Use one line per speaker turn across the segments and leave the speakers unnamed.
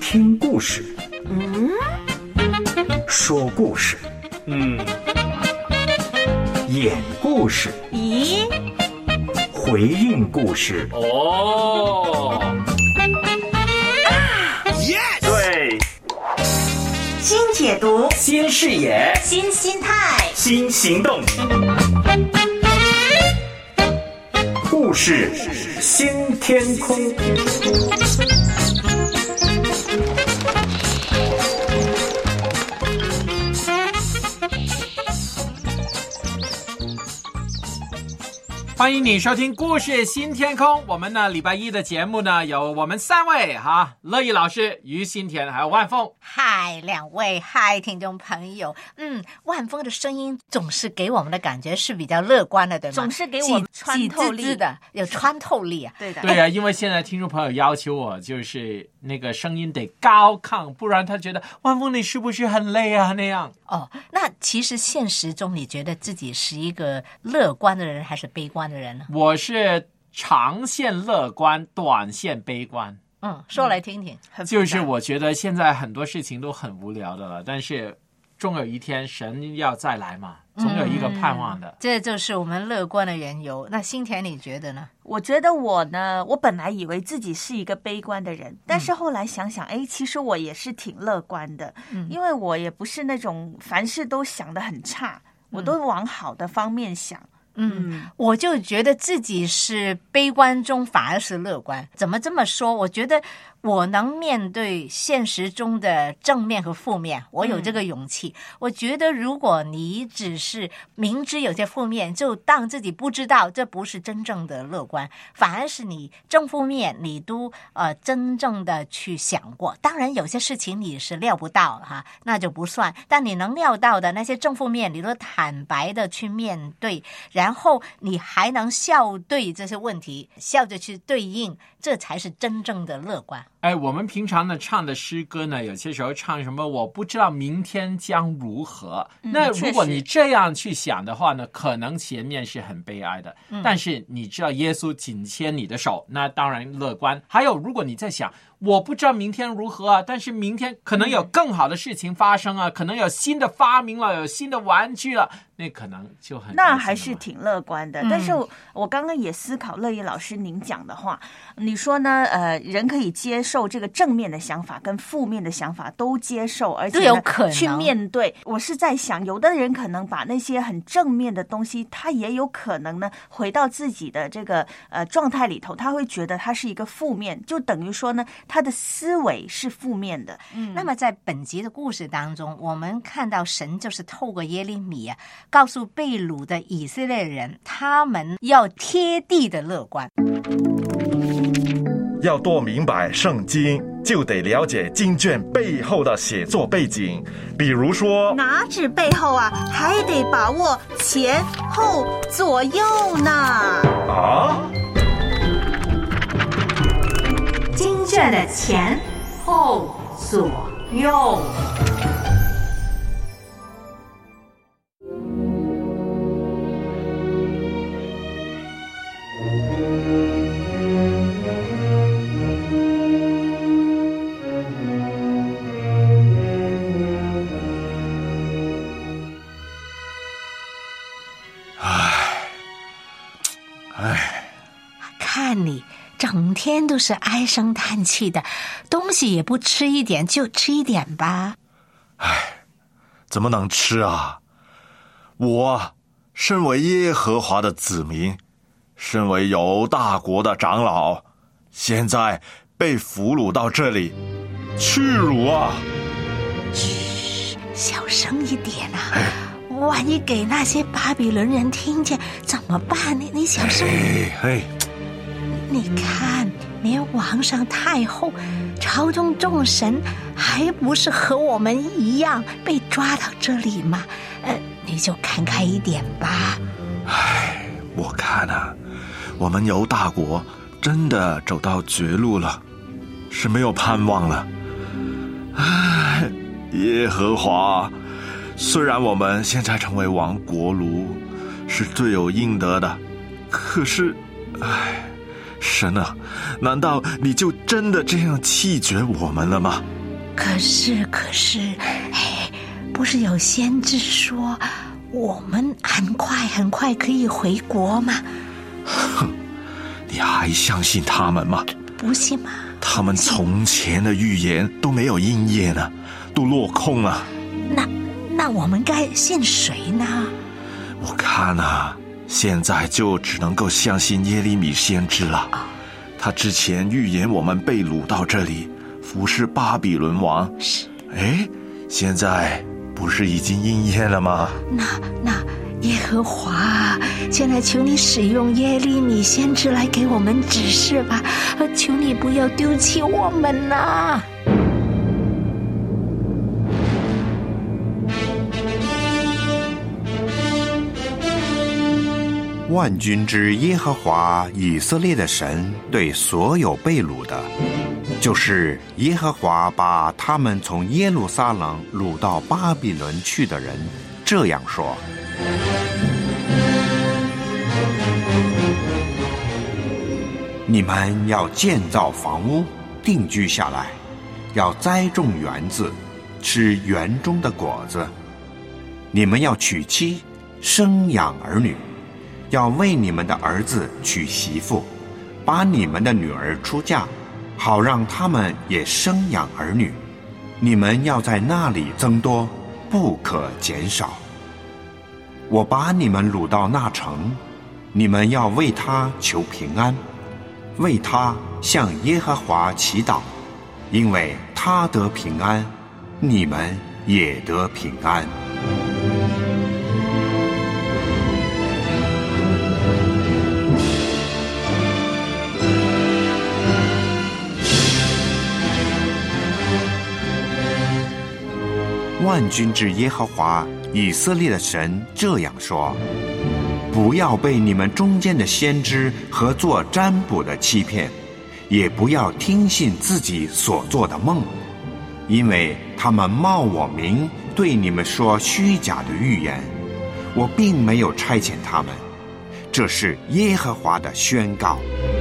听故事，说故事，演故事，
咦，
回应故事。对，
新解读，
新视野，
新心态，
新行动，故事新天空。
欢迎你收听故事新天空。我们呢礼拜一的节目呢有我们三位哈，乐意老师、于新田还有万峰。
嗨，两位，嗨，听众朋友。万峰的声音总是给我们的感觉是比较乐观的，对吗？
总是给我们穿透力
的，有穿透力啊。
对的，
对啊，因为现在听众朋友要求我就是那个声音得高亢，不然他觉得万峰你是不是很累啊那样。
那其实现实中你觉得自己是一个乐观的人还是悲观的人呢？
我是长线乐观，短线悲观。
说来听听。
就是我觉得现在很多事情都很无聊的了，但是终有一天神要再来嘛，总有一个盼望的。
这就是我们乐观的缘由。那新田你觉得呢？
我觉得我本来以为自己是一个悲观的人，但是后来想想，其实我也是挺乐观的，因为我也不是那种凡事都想得很差，我都往好的方面想。
我就觉得自己是悲观中反而是乐观。怎么这么说？我觉得我能面对现实中的正面和负面，我有这个勇气。我觉得如果你只是明知有些负面就当自己不知道，这不是真正的乐观，反而是你正负面你都真正的去想过。当然有些事情你是料不到哈，那就不算，但你能料到的那些正负面你都坦白的去面对，然后你还能笑对这些问题，笑着去对应，这才是真正的乐观。
我们平常呢唱的诗歌呢，有些时候唱什么我不知道明天将如何，那如果你这样去想的话呢，可能前面是很悲哀的，但是你知道耶稣紧牵你的手，那当然乐观。还有如果你在想我不知道明天如何啊，但是明天可能有更好的事情发生啊，可能有新的发明了，有新的玩具了，那可能就很
那还是挺乐观的。但是我刚刚也思考乐意老师您讲的话，你说呢人可以接受这个正面的想法跟负面的想法都接受，而且
都有可能
去面对。我是在想，有的人可能把那些很正面的东西，他也有可能呢回到自己的这个状态里头，他会觉得他是一个负面，就等于说呢他的思维是负面的。
那么在本集的故事当中，我们看到神就是透过耶利米告诉被掳的以色列人，他们要贴地的乐观。
要多明白圣经，就得了解经卷背后的写作背景。比如说，
哪止背后啊，还得把握前后左右呢。
经卷的前后左右。看你整天都是唉声叹气的，东西也不吃一点，就吃一点吧。
怎么能吃啊？我身为耶和华的子民，身为犹大国的长老，现在被俘虏到这里，屈辱啊！
嘘，小声一点啊，万一给那些巴比伦人听见怎么办？你小声。你看，连王上太后朝中众神还不是和我们一样被抓到这里吗？你就看开一点吧。
我看我们犹大国真的走到绝路了，是没有盼望了。耶和华，虽然我们现在成为亡国奴，是罪有应得的，可是神啊，难道你就真的这样弃绝我们了吗？
可是，不是有先知说我们很快可以回国吗？
哼，你还相信他们吗？
不信吗？
他们从前的预言都没有应验了，都落空了。
那我们该信谁呢？
我看啊，现在就只能够相信耶利米先知了。他之前预言我们被掳到这里，服侍巴比伦王。现在不是已经应验了吗？
那耶和华，现在求你使用耶利米先知来给我们指示吧，求你不要丢弃我们呐！
万军之耶和华以色列的神对所有被掳的，就是耶和华把他们从耶路撒冷掳到巴比伦去的人，这样说：你们要建造房屋，定居下来，要栽种园子，吃园中的果子。你们要娶妻，生养儿女，要为你们的儿子娶媳妇，把你们的女儿出嫁，好让他们也生养儿女。你们要在那里增多，不可减少。我把你们掳到那城，你们要为他求平安，为他向耶和华祈祷，因为他得平安，你们也得平安。万军之耶和华以色列的神这样说：不要被你们中间的先知和做占卜的欺骗，也不要听信自己所做的梦，因为他们冒我名对你们说虚假的预言，我并没有差遣他们。这是耶和华的宣告。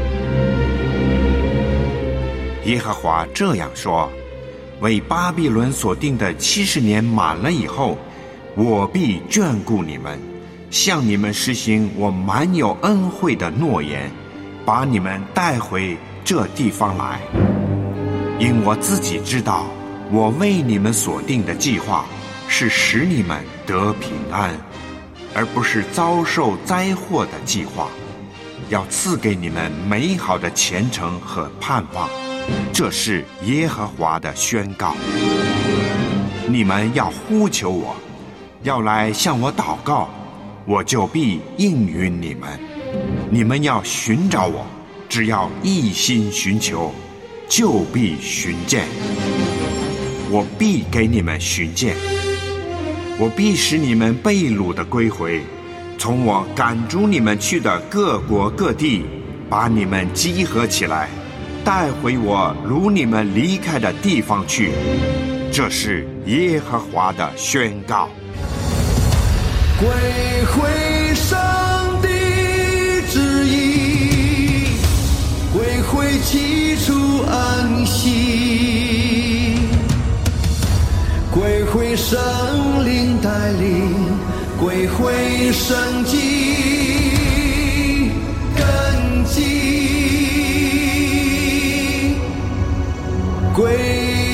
耶和华这样说：为巴比伦所定的70年满了以后，我必眷顾你们，向你们实行我满有恩惠的诺言，把你们带回这地方来。因我自己知道，我为你们所定的计划是使你们得平安，而不是遭受灾祸的计划，要赐给你们美好的前程和盼望。这是耶和华的宣告。你们要呼求我，要来向我祷告，我就必应允你们。你们要寻找我，只要一心寻求，就必寻见。我必给你们寻见，我必使你们被掳的归回，从我赶逐你们去的各国各地，把你们集合起来，带回我掳你们离开的地方去。这是耶和华的宣告。
归回上帝旨意，归回起初安息，归回圣灵带领，归回生机根基，归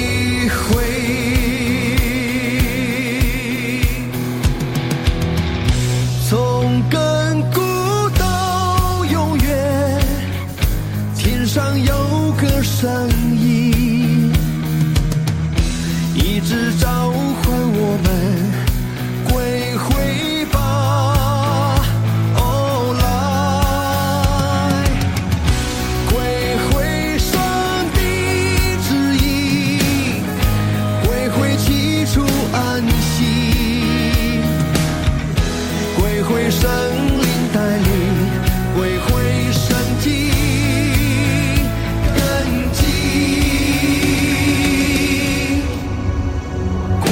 从亘古到永远，天上有个声音，一直召唤我们归回吧，哦来，归回上帝旨意，归回起初安息，归回圣灵带领，归回生机根基，归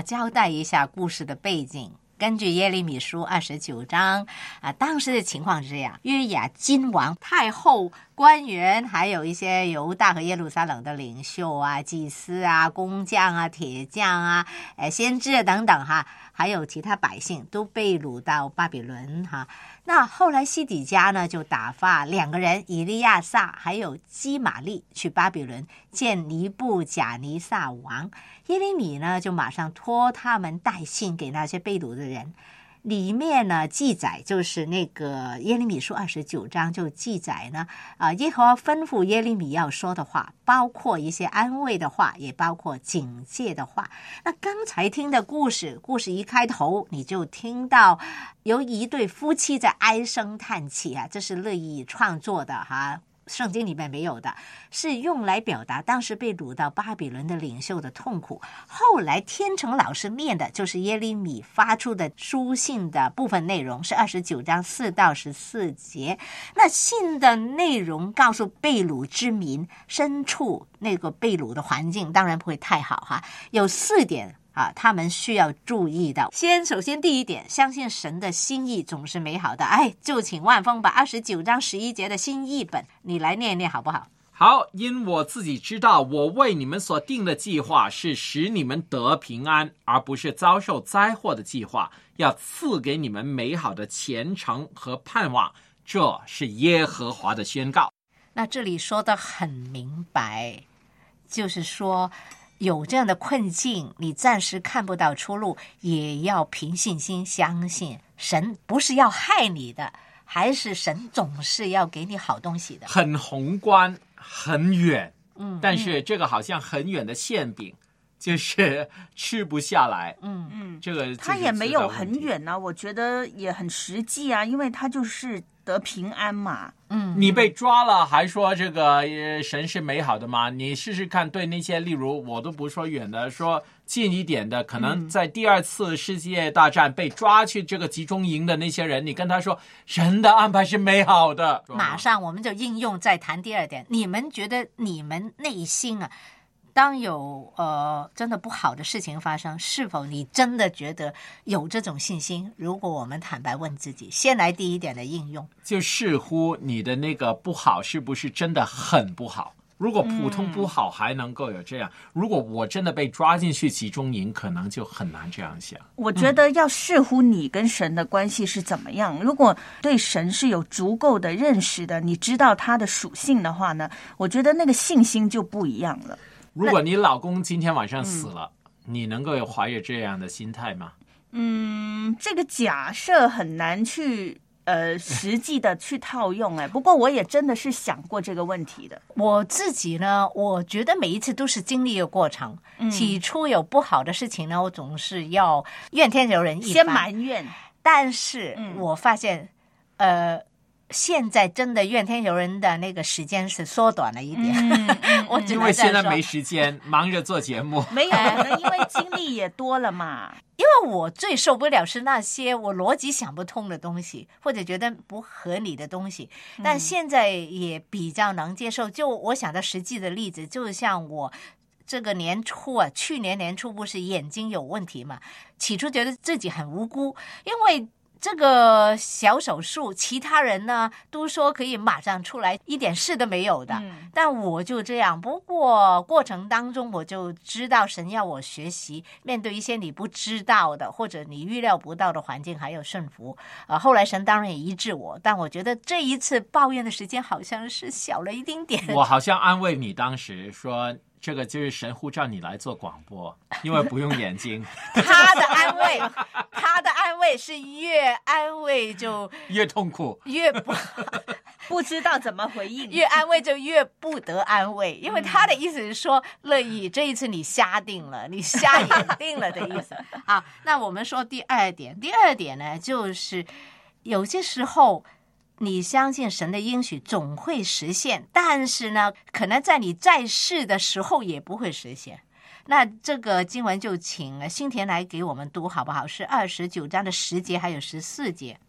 交代一下故事的背景。根据耶利米书29章当时的情况是这样：约雅金王、太后、官员，还有一些犹大和耶路撒冷的领袖啊、祭司啊、工匠啊、铁匠啊、先知等等还有其他百姓都被掳到巴比伦那后来西底家呢就打发2个人，以利亚撒还有基玛利去巴比伦见尼布甲尼撒王。耶利米呢就马上托他们带信给那些被掳的人。里面呢记载，就是那个耶利米书29章就记载呢耶和华吩咐耶利米要说的话，包括一些安慰的话，也包括警戒的话。那刚才听的故事一开头你就听到有一对夫妻在唉声叹气这是乐意创作的圣经里面没有的，是用来表达当时被掳到巴比伦的领袖的痛苦。后来天成老师念的就是耶利米发出的书信的部分内容，是29章4到14节。那信的内容告诉被掳之民身处那个被掳的环境当然不会太好有4点他们需要注意的。首先第一点，相信神的心意总是美好的。就请万峰把29章11节的新译本你来念一念好不好？
好，因我自己知道，我为你们所定的计划是使你们得平安，而不是遭受灾祸的计划，要赐给你们美好的前程和盼望，这是耶和华的宣告。
那这里说得很明白，就是说有这样的困境，你暂时看不到出路，也要凭信心相信神不是要害你的，还是神总是要给你好东西的。
很宏观很远，但是这个好像很远的馅饼就是吃不下来。这个
它也没有很远我觉得也很实际因为它就是得平安嘛。
你被抓了还说这个神是美好的吗？你试试看，对那些例如我都不说远的，说近一点的，可能在第2次世界大战被抓去这个集中营的那些人，你跟他说神的安排是美好的，
马上我们就应用再谈第2点。你们觉得你们内心当有真的不好的事情发生，是否你真的觉得有这种信心？如果我们坦白问自己，先来第1点的应用，
就视乎你的那个不好是不是真的很不好。如果普通不好还能够有这样，如果我真的被抓进去集中营，可能就很难这样想。
我觉得要视乎你跟神的关系是怎么样。如果对神是有足够的认识的，你知道他的属性的话呢，我觉得那个信心就不一样了。
如果你老公今天晚上死了，你能够有怀着这样的心态吗？
这个假设很难去实际的去套用不过我也真的是想过这个问题的。
我自己呢，我觉得每一次都是经历一个过程。起初有不好的事情呢，我总是要怨天尤人一番，
先埋怨。
但是我发现现在真的怨天尤人的那个时间是缩短了一点。我
因为现在没时间，忙着做节目。
没有，可能因为经历也多了嘛。
因为我最受不了是那些我逻辑想不通的东西，或者觉得不合理的东西。但现在也比较能接受。就我想到实际的例子，就像我这个年初去年年初不是眼睛有问题嘛？起初觉得自己很无辜，因为这个小手术其他人呢都说可以马上出来，一点事都没有的。但我就这样。不过过程当中我就知道神要我学习面对一些你不知道的或者你预料不到的环境还有顺服。后来神当然也医治我，但我觉得这一次抱怨的时间好像是小了一丁点。
我好像安慰你，当时说这个就是神呼召你来做广播，因为不用眼睛。
他的安慰是越安慰就
越痛苦，
越
不知道怎么回应，
越安慰就越不得安慰。因为他的意思是说，乐意这一次你瞎定了，你瞎眼定了的意思。好，那我们说第2点。第2点呢，就是有些时候你相信神的应许总会实现，但是呢，可能在你在世的时候也不会实现。那这个经文就请新田来给我们读好不好？是29章的10节还有14节。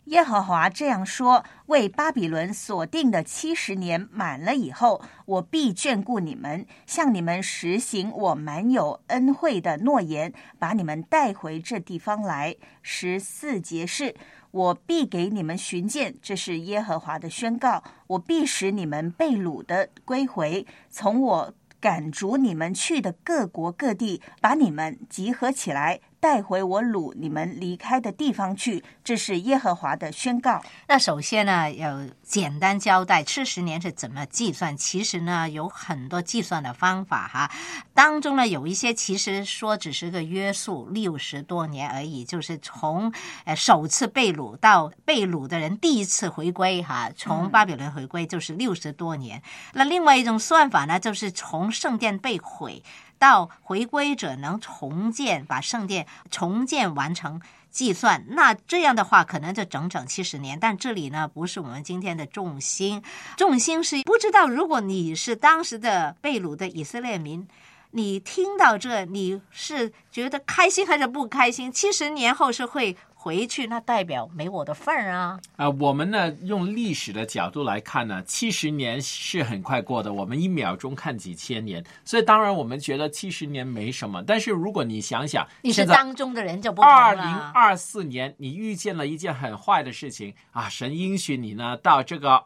耶和华这样说：为巴比伦所定的70年满了以后，我必眷顾你们，向你们实行我满有恩惠的诺言，把你们带回这地方来。14节是：我必给你们巡见，这是耶和华的宣告。我必使你们被掳的归回，从我赶逐你们去的各国各地，把你们集合起来，带回我掳你们离开的地方去，这是耶和华的宣告。
那首先呢，要简单交代70年是怎么计算。其实呢，有很多计算的方法哈，当中呢有一些其实说只是个约束60多年而已，就是从首次被掳到被掳的人第一次回归哈，从巴比伦回归就是60多年。那另外一种算法呢，就是从圣殿被毁到回归者能重建，把圣殿重建完成计算，那这样的话可能就整整70年。但这里呢不是我们今天的重心，重心是不知道如果你是当时的被掳的以色列民，你听到这你是觉得开心还是不开心？70年后是会回去，那代表没我的份儿啊！
我们呢用历史的角度来看呢，70年是很快过的，我们1秒钟看几千年，所以当然我们觉得70年没什么。但是如果你想想，
你是当中的人就不同了。
2024年你遇见了一件很坏的事情啊，神应许你呢到这个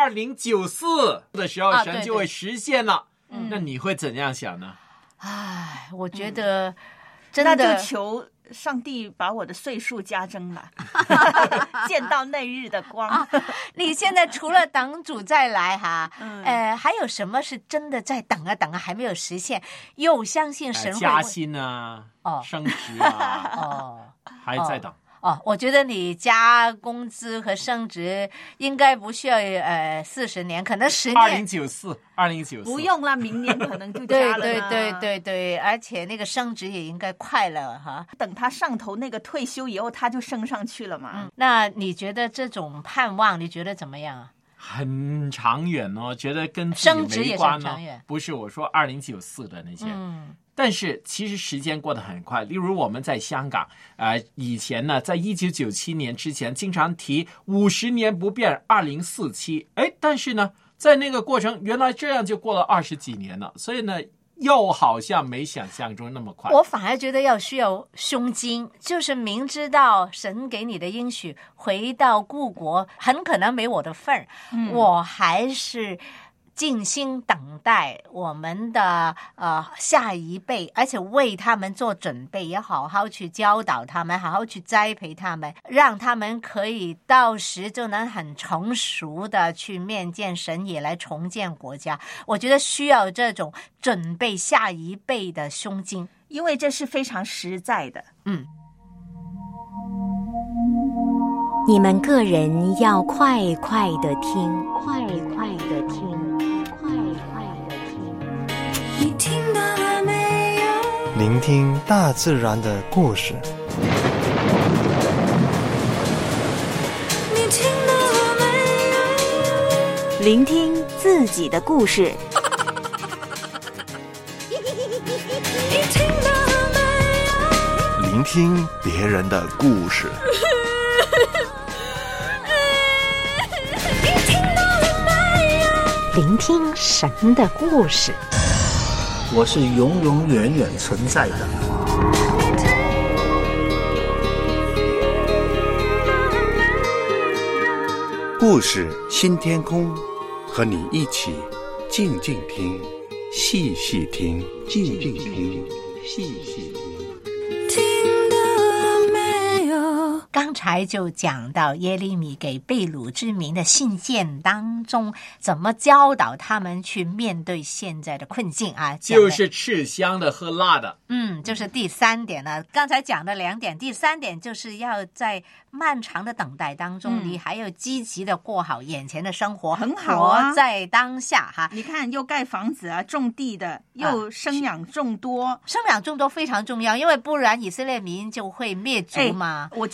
2094的时候，神就会实现了。那你会怎样想呢？
唉，我觉得真的
那就求上帝把我的岁数加增吧，见到那日的光。
你现在除了等主再来哈，还有什么是真的在等啊等啊还没有实现？又相信神会
加薪啊，升职啊，还在等。
我觉得你加工资和升职应该不需要40年，可能10年。
2094
不用了，明年可能就加了。
对，而且那个升职也应该快了哈。
等他上头那个退休以后，他就升上去了嘛。
那你觉得这种盼望，你觉得怎么样啊？
很长远哦，觉得跟自己没关哦。不是我说2094的那些。但是其实时间过得很快，例如我们在香港以前呢，在1997年之前经常提50年不变2047，但是呢在那个过程原来这样就过了20几年了，所以呢又好像没想象中那么快。
我反而觉得需要胸襟，就是明知道神给你的应许回到故国很可能没我的份儿，我还是静心等待我们的下一辈，而且为他们做准备，也好好去教导他们，好好去栽培他们，让他们可以到时就能很成熟的去面见神，也来重建国家。我觉得需要这种准备下一辈的胸襟，
因为这是非常实在的。
你们个人要快快的听，快快的听，快快的听。
你听到了没有？
聆听大自然的故事。
你听到了没有？
聆听自己的故事。
你听到了没有？
聆听别人的故事。
聆听神的故事。
我是永永远远存在的。
故事新天空，和你一起静静听，细细听，静静听，细细听。
刚才就讲到耶利米给被掳之民的信件当中，怎么教导他们去面对现在的困境啊？
就是吃香的喝辣的。
就是第3点了。刚才讲的2点，第3点就是要在漫长的等待当中，你还要积极的过好眼前的生活，
很好啊，
活在当下哈。
你看，又盖房子啊，种地的，又生养众多，
生养众多非常重要，因为不然以色列民就会灭族嘛。
我觉得很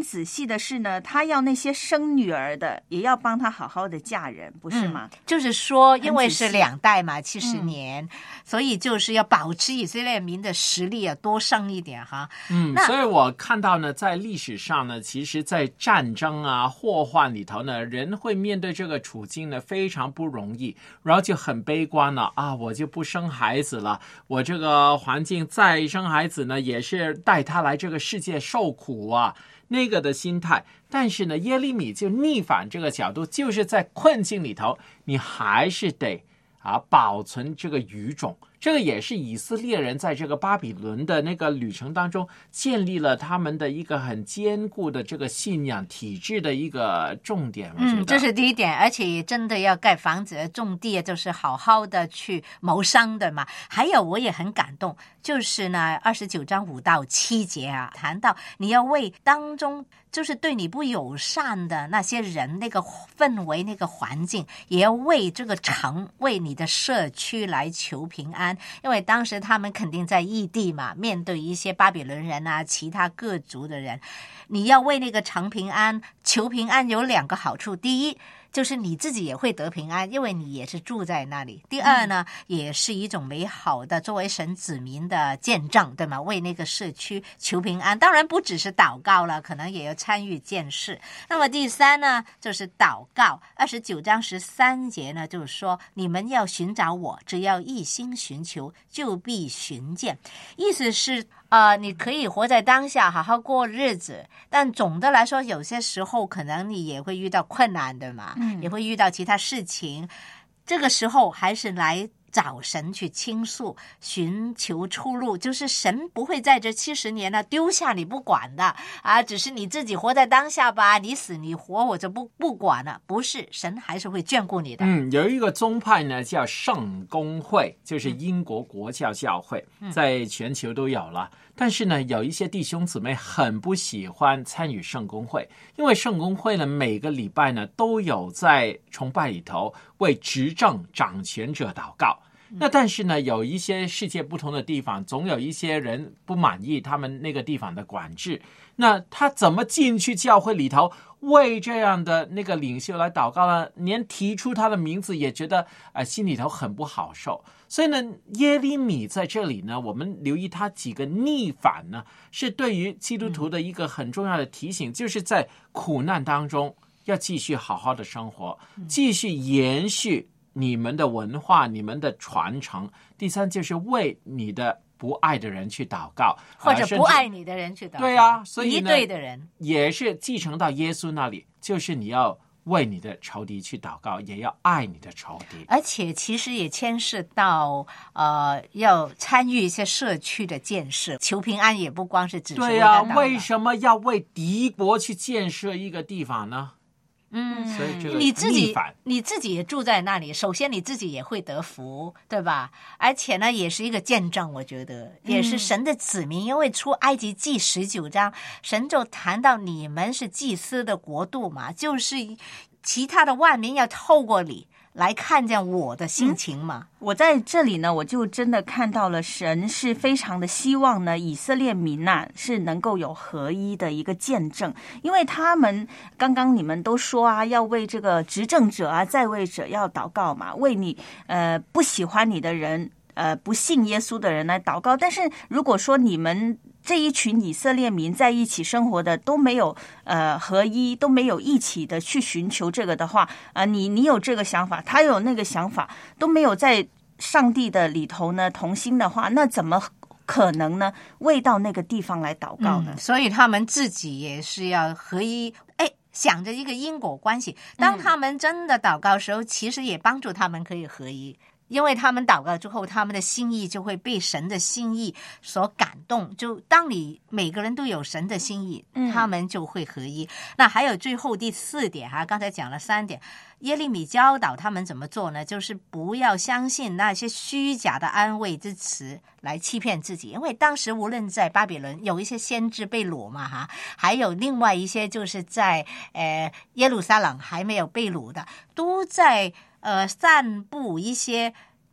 仔细的是呢，他要那些生女儿的也要帮他好好的嫁人，不是吗？
就是说，因为是2代嘛，70年，所以就是要保持以色列民的实力多生一点哈。
所以我看到呢，在历史上呢，其实在战争啊、祸患里头呢，人会面对这个处境呢非常不容易，然后就很悲观了啊，我就不生孩子了，我这个环境再生孩子呢也是带他来这个世界受苦啊，那个的心态。但是呢，耶利米就逆反这个角度，就是在困境里头，你还是得保存这个语种。这个也是以色列人在这个巴比伦的那个旅程当中建立了他们的一个很坚固的这个信仰体制的一个重点。我觉得
这是第一点，而且也真的要盖房子种地，就是好好的去谋生的嘛。还有我也很感动，就是呢29章5到7节谈到你要为当中就是对你不友善的那些人，那个氛围，那个环境，也要为这个城，为你的社区来求平安。因为当时他们肯定在异地嘛，面对一些巴比伦人啊，其他各族的人，你要为那个城平安求平安，有2个好处。第一，就是你自己也会得平安，因为你也是住在那里。第二呢，也是一种美好的作为神子民的见证，对吗？为那个社区求平安，当然不只是祷告了，可能也要参与建事。那么第三呢，就是祷告。29章13节呢，就是说你们要寻找我，只要一心寻求，就必寻见。意思是你可以活在当下，好好过日子，但总的来说，有些时候可能你也会遇到困难的嘛，也会遇到其他事情。这个时候还是来找神去倾诉，寻求出路。就是神不会在这70年呢丢下你不管的只是你自己活在当下吧，你死你活我就不管了。不是，神还是会眷顾你的。
有一个宗派呢叫圣公会，就是英国国教教会，在全球都有了。但是呢，有一些弟兄姊妹很不喜欢参与圣公会，因为圣公会呢每个礼拜呢都有在崇拜里头为执政掌权者祷告。那但是呢，有一些世界不同的地方，总有一些人不满意他们那个地方的管制。那他怎么进去教会里头为这样的那个领袖来祷告呢？连提出他的名字也觉得心里头很不好受。所以呢，耶利米在这里呢，我们留意他几个逆反呢，是对于基督徒的一个很重要的提醒，就是在苦难当中要继续好好的生活，继续延续你们的文化，你们的传承。第三，就是为你的不爱的人去祷告，
或者不爱你的人去祷告。
对啊，所以呢，
敌对的人
也是继承到耶稣那里，就是你要为你的仇敌去祷告，也要爱你的仇敌。
而且其实也牵涉到要参与一些社区的建设，求平安也不光是只是
对啊，为什么要为敌国去建设一个地方呢？所以这个
你自己也住在那里，首先你自己也会得福，对吧？而且呢，也是一个见证，我觉得也是神的子民。因为出埃及记19章，神就谈到你们是祭司的国度嘛，就是其他的万民要透过你来看见我的性情嘛。
我在这里呢，我就真的看到了神是非常的希望呢，以色列民是能够有合一的一个见证。因为他们刚刚你们都说要为这个执政者在位者要祷告嘛，为你不喜欢你的人不信耶稣的人来祷告。但是如果说你们这一群以色列民在一起生活的都没有合一，都没有一起的去寻求这个的话你有这个想法，他有那个想法，都没有在上帝的里头呢同心的话，那怎么可能呢为到那个地方来祷告呢？
所以他们自己也是要合一，想着一个因果关系。当他们真的祷告的时候，其实也帮助他们可以合一。因为他们祷告之后，他们的心意就会被神的心意所感动。就当你每个人都有神的心意，他们就会合一。那还有最后第4点刚才讲了3点，耶利米教导他们怎么做呢？就是不要相信那些虚假的安慰之词来欺骗自己。因为当时无论在巴比伦有一些先知被掳嘛还有另外一些就是在耶路撒冷还没有被掳的，都在散布一些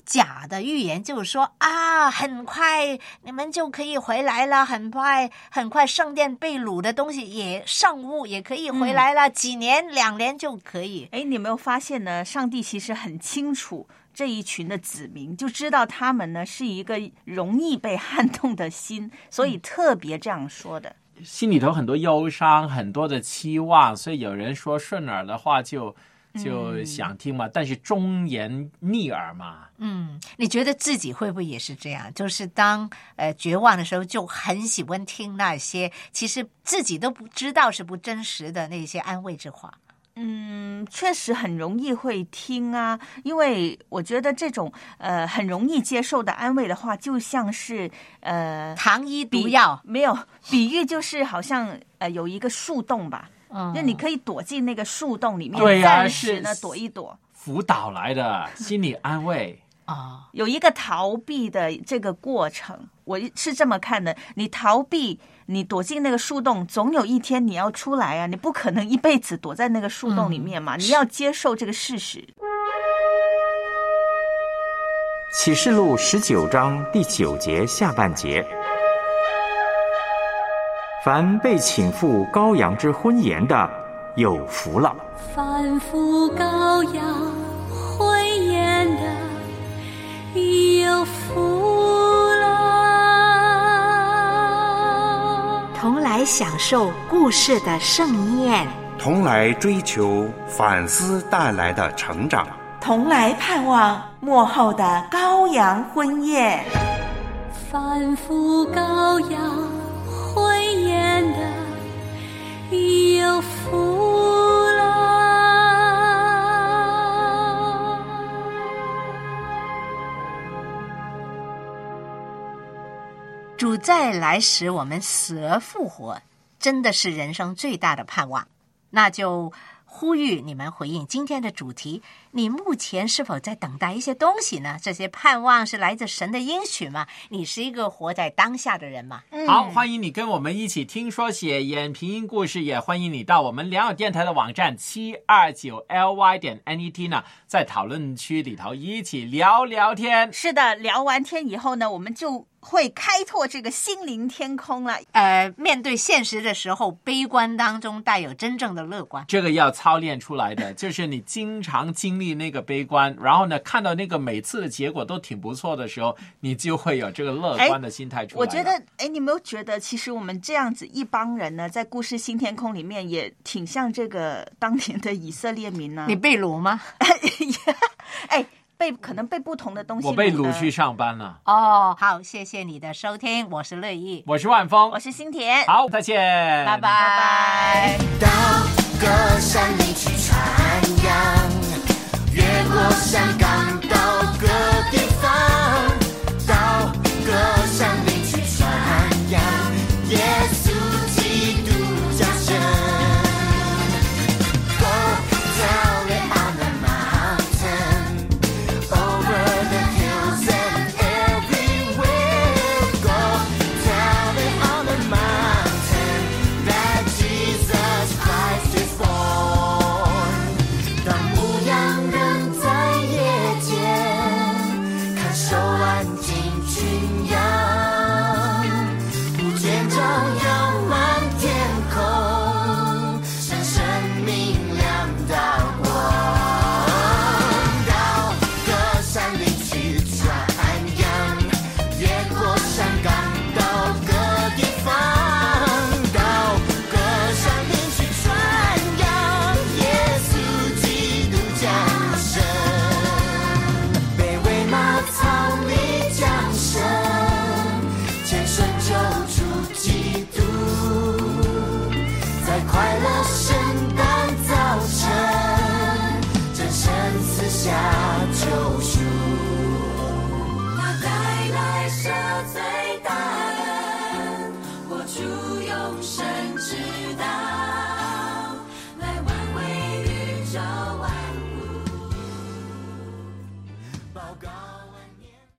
假的预言，就是说啊，很快你们就可以回来了，很快圣殿被掳的东西也圣物也可以回来了，几年2年就可以。
你有没有发现呢？上帝其实很清楚这一群的子民，就知道他们呢是一个容易被撼动的心，所以特别这样说的。
心里头很多忧伤，很多的期望，所以有人说顺耳的话就想听嘛，但是忠言逆耳嘛。
你觉得自己会不会也是这样？就是当绝望的时候，就很喜欢听那些其实自己都不知道是不真实的那些安慰之话。
确实很容易会听啊，因为我觉得这种很容易接受的安慰的话，就像是
糖衣毒药，
没有比喻，就是好像有一个树洞吧，那你可以躲进那个树洞里面，
对啊，
暂时呢躲一躲，
辅导来的心理安慰
有一个逃避的这个过程，我是这么看的。你逃避，你躲进那个树洞，总有一天你要出来啊！你不可能一辈子躲在那个树洞里面嘛，你要接受这个事实。
启示录19章第9节下半节，凡被请赴羔羊之婚筵的，有福了。
凡赴羔羊婚筵的，有福了。
同来享受故事的盛宴，
同来追求反思带来的成长，
同来盼望末后的羔羊婚宴。
凡赴羔羊婚宴的，有福了。
主再来时我们死而复活，真的是人生最大的盼望。那就呼吁你们回应今天的主题，你目前是否在等待一些东西呢？这些盼望是来自神的应许吗？你是一个活在当下的人吗？
好，欢迎你跟我们一起听说写演评音故事，也欢迎你到我们良友电台的网站729ly.net 呢，在讨论区里头一起聊聊天。
是的，聊完天以后呢，我们就会开拓这个心灵天空了。
面对现实的时候，悲观当中带有真正的乐观，
这个要操练出来的，就是你经常经历那个悲观，然后呢，看到那个每次的结果都挺不错的时候，你就会有这个乐观的心态出来。
我觉得，你有没有觉得，其实我们这样子一帮人呢，在故事新天空里面也挺像这个当年的以色列民呢？
你被掳吗？
可能被不同的东西。
我被掳去上班了。
好，谢谢你的收听，我是乐意，
我是万峰，
我是新田。
好，再见，
拜拜。
到各山里去传扬，越过山岗到各地方，到各山里去传扬耶稣基督降生。Go down on the mountain, over the hills and everywhere. Go down on the mountain that Jesus Christ is born. 当牧羊人在夜间看守安静群羊，不见照耀满天空，深深明亮到光。到各山里去传扬，越过山岗到各地方，到各山里去传扬耶稣基督降生。卑微马槽里降生，牵绳救主基督，在快乐圣诞早晨，真神赐下救赎。他带来赦罪大恩，活出永生之道，来挽回宇宙万物。报告。